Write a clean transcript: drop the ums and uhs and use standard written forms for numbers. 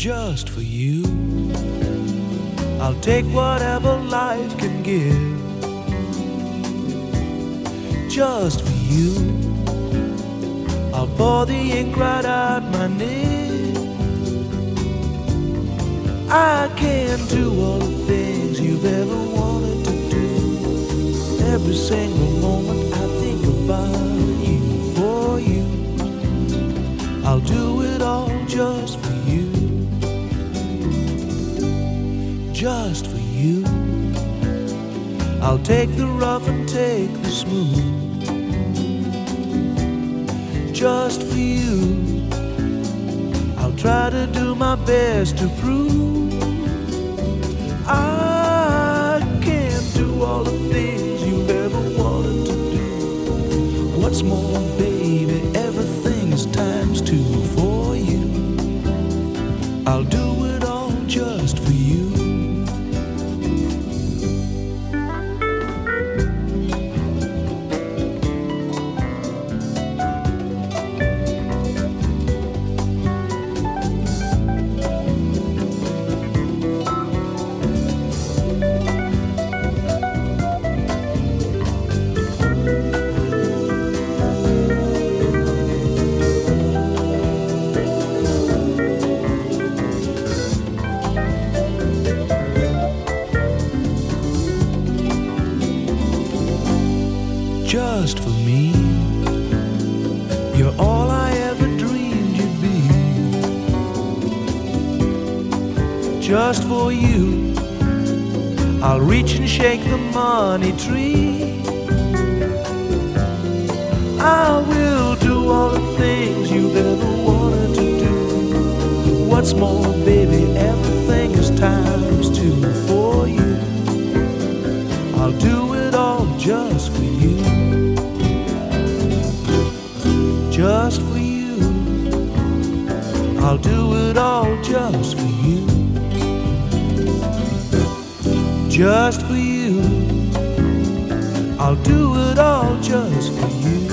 just for you. I'll take whatever life can give. Just for you, I'll pour the ink right out my nib. I can do all the things you've ever wanted to do. Every single moment I think about you, for you. I'll do it all just for you. Just for you, I'll take the rough and take the smooth. Just for you, I'll try to do my best to prove I can do all the things you've ever wanted to do. What's more, baby, everything is times two for you. I'll do it all just for you. Just for me, you're all I ever dreamed you'd be. Just for you, I'll reach and shake the money tree. I will do all the things you've ever wanted to do. What's more, baby, everything is times two for you. I'll do it all just for you. Just for you, I'll do it all just for you. Just for you, I'll do it all just for you.